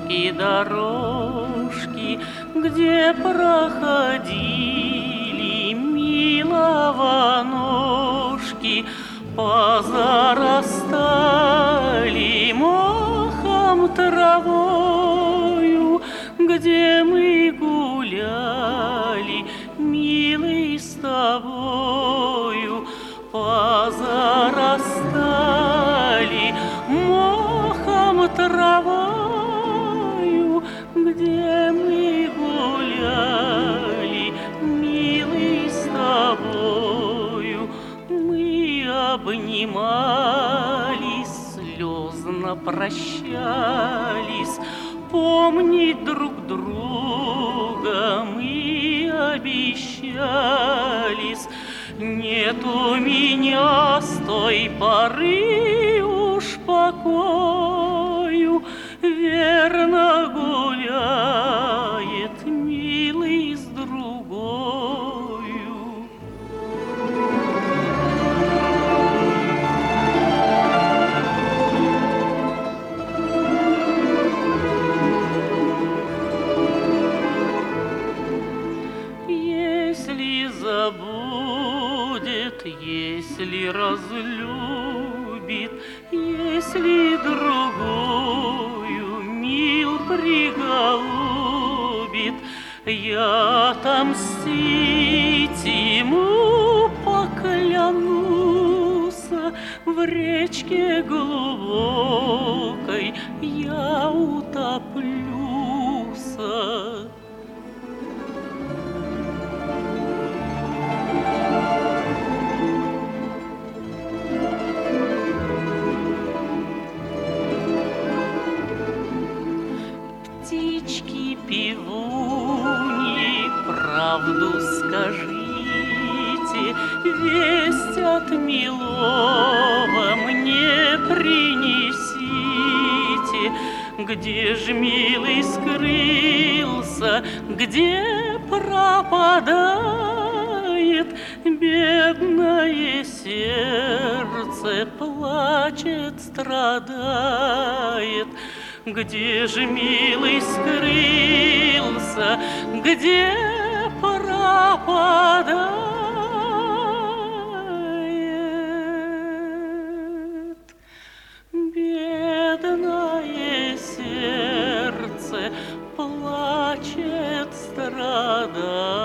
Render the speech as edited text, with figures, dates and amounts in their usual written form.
речки, дорожки, где проходили милованожки, позарастали мохом, травою, где мы гуляли, милый, с тобою, позарастали мохом, травою, где мы гуляли, милый, с тобою. Мы обнимались, слезно прощались, помнить друг друга мы обещались. Нет у меня с той поры уж покою, верно гуляет милый с другою. Если забудет, если разлюбит, если другую мил приголубит, я отомстить ему поклянуся, в речке глубокой я утоплюся. Птички, певуни, правду скажите, весть от милого мне принесите. Где ж милый скрылся, где пропадает? Бедное сердце плачет, страдает. Где же милый скрылся, где пропадает? Бедное сердце плачет, страдает.